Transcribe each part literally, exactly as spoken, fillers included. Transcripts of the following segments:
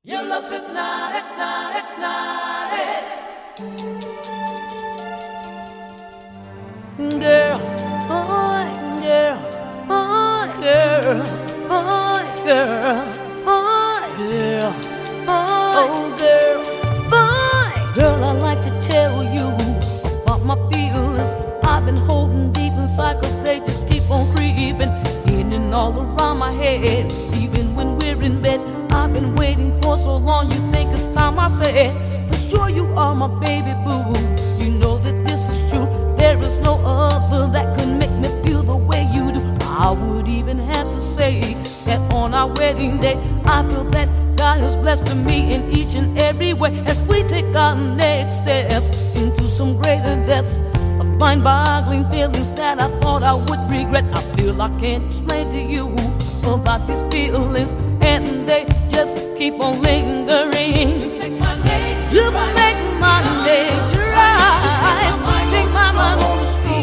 Your love's hypnotic, hypnotic, hypnotic. Girl, boy, girl, boy, girl, boy, girl, boy, girl, boy, oh girl, boy. Girl, I like to tell you about my feelings I've been holding deep inside, 'cause they just keep on creeping in and all around my head. Even when we're in bed, I've been waiting for so long. You think it's time I say, for sure you are my baby boo. You know that this is true. There is no other that could make me feel the way you do. I would even have to say that on our wedding day, I feel that God has blessed me in each and every way, as we take our next steps into some greater depths of mind-boggling feelings that I thought I would regret. I feel I can't explain to you about these feelings, and they just keep on lingering. You make my nature you rise. Make my nature rise. Take my mind on the street.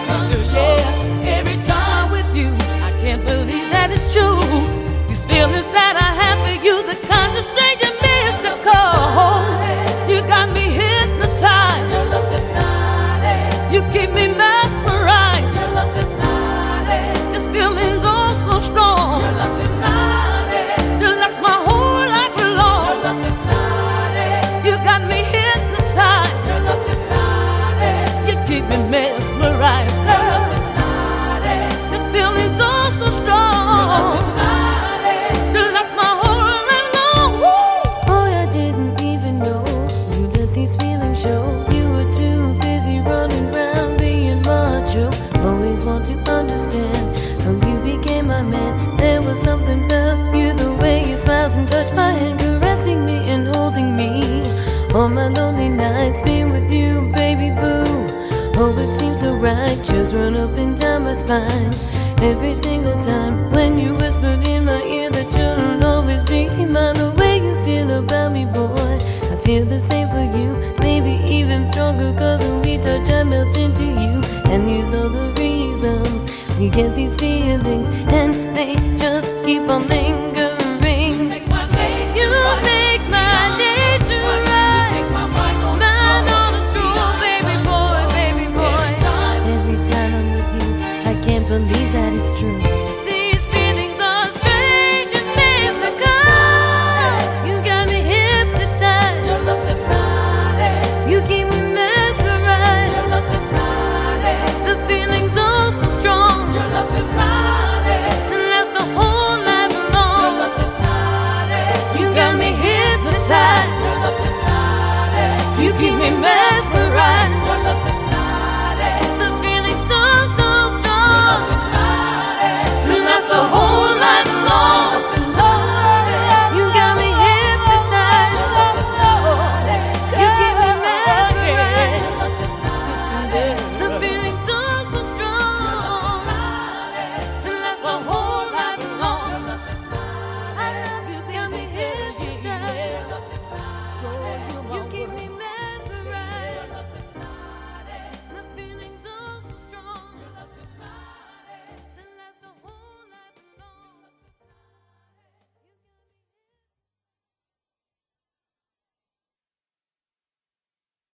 Yeah, every time with you, I can't believe that it's true. These feelings that I have for you, the kind of strange and mystical. You got me hypnotized. Your love's hypnotic. You keep me mesmerized. Your love's hypnotic. This feeling's oh so strong. Your love's hypnotic. To last my whole life long. Your love's hypnotic. You got me hypnotized. Your love's hypnotic. You keep me mesmerized. Your love's hypnotic. This feeling's oh so strong. Your love's hypnotic. To last my whole life long. Woo! Boy, I didn't even know you let these feelings show. You were too busy running around being macho. Always want to understand how you became my man. There was something about you, the way you smiled and touched my hand, caressing me and holding me. All my lonely nights being with you, baby boo. Oh, it seems so right, chills run up and down my spine. Every single time when you whispered in my ear that you'll always be mine. The way you feel about me, boy, I feel the same for you. Maybe even stronger, 'cause when we touch I melt into you. And these are the reasons we get these feelings, and they just keep on lingering. You make my nature You rise. make my nature You rise. take my mind on the Mind stroll. on a stroll, baby boy, baby boy. Every time. Every time I'm with you, I can't believe that it's true. These feelings are strange and mystical. You got me hypnotized. Your love's hypnotic. You keep me mesmerized. Your love's hypnotic. The feeling's oh so strong. Your love's hypnotic. To last a whole life Your long. love's hypnotic. You got me hypnotized. Your love's hypnotic. You keep me mesmerized.